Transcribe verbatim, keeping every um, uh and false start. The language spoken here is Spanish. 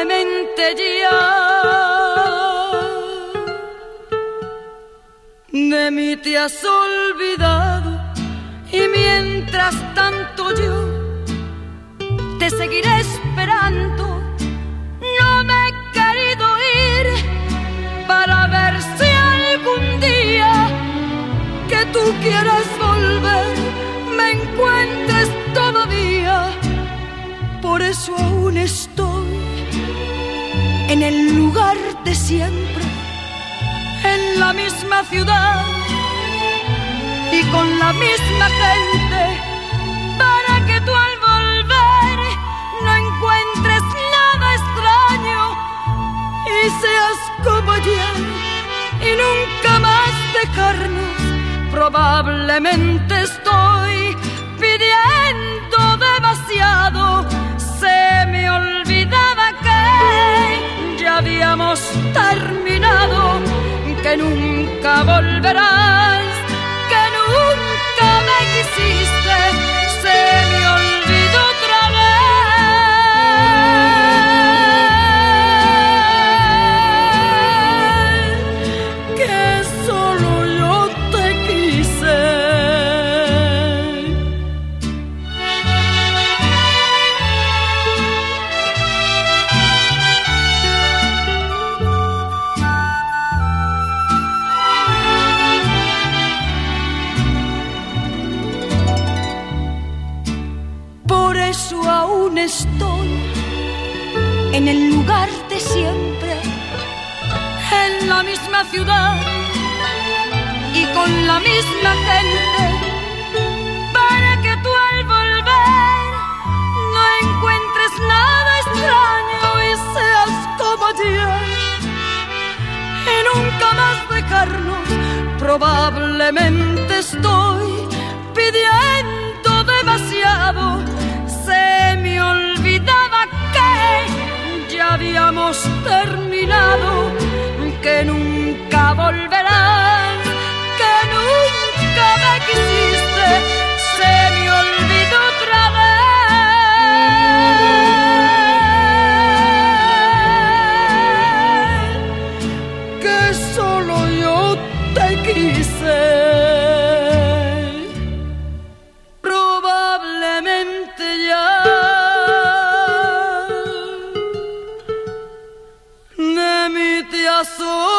Probablemente ya de mí te has olvidado, y mientras tanto yo te seguiré esperando. No me he querido ir para ver si algún día que tú quieras volver me encuentres todavía. Por eso aún estoy en el lugar de siempre, en la misma ciudad y con la misma gente, para que tú al volver no encuentres nada extraño y seas como ayer y nunca más dejarnos. Probablemente estoy pidiendo demasiado. Se me olvidaba que ya habíamos terminado, que nunca volverás, que nunca me quisiste. Se me olvidó otra vez que solo yo te quise. Aún estoy en el lugar de siempre, en la misma ciudad y con la misma gente, para que tú al volver no encuentres nada extraño y seas como ayer y nunca más dejarnos. Probablemente estoy pidiendo demasiado. Se me olvidaba que ya habíamos terminado, que nunca volverás, que nunca me quisiste. Se me olvidó otra vez que solo yo te quise. So